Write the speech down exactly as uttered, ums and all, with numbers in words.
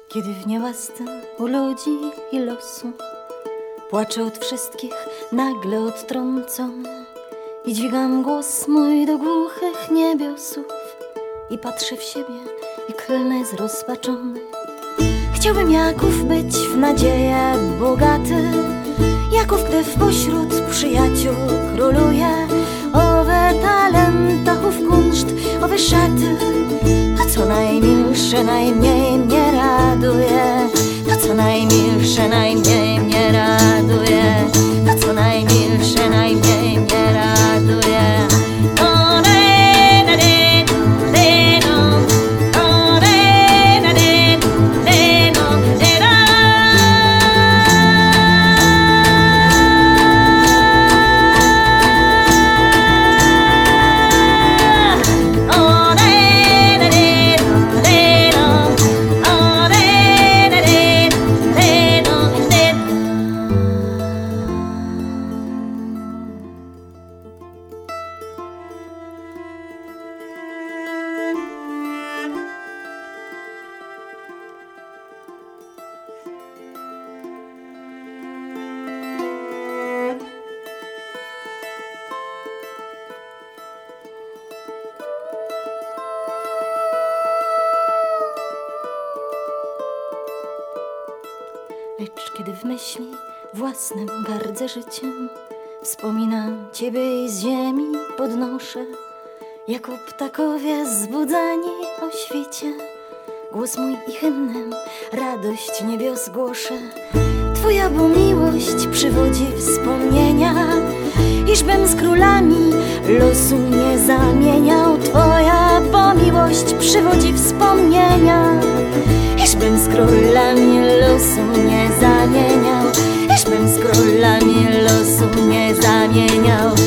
Kiedy w niełasce u ludzi i losu płaczę od wszystkich nagle odtrącony i dźwigam głos mój do głuchych niebiosów i patrzę w siebie i klnę zrozpaczony. Chciałbym Jaków być w nadzieję bogaty, Jaków, gdy pośród przyjaciół króluje. Owe talenta, ów kunszt, owe szaty, to co najmilsze, najmniej mnie raduje. To co najmilsze, najmniej mnie raduje. To co najmilsze, najmniej mnie raduje. Lecz kiedy w myśli własnym gardzę życiem, wspominam Ciebie i z ziemi podnoszę, jako ptakowie zbudzeni o świcie. Głos mój i hymnem radość niebios głoszę. Twoja bo miłość przywodzi wspomnienia, iżbym z królami losu nie zamieniał. Twoja bo miłość przywodzi wspomnienia, iżbym z królami losu nie zamieniał. Iżbym z królami losu nie zamieniał.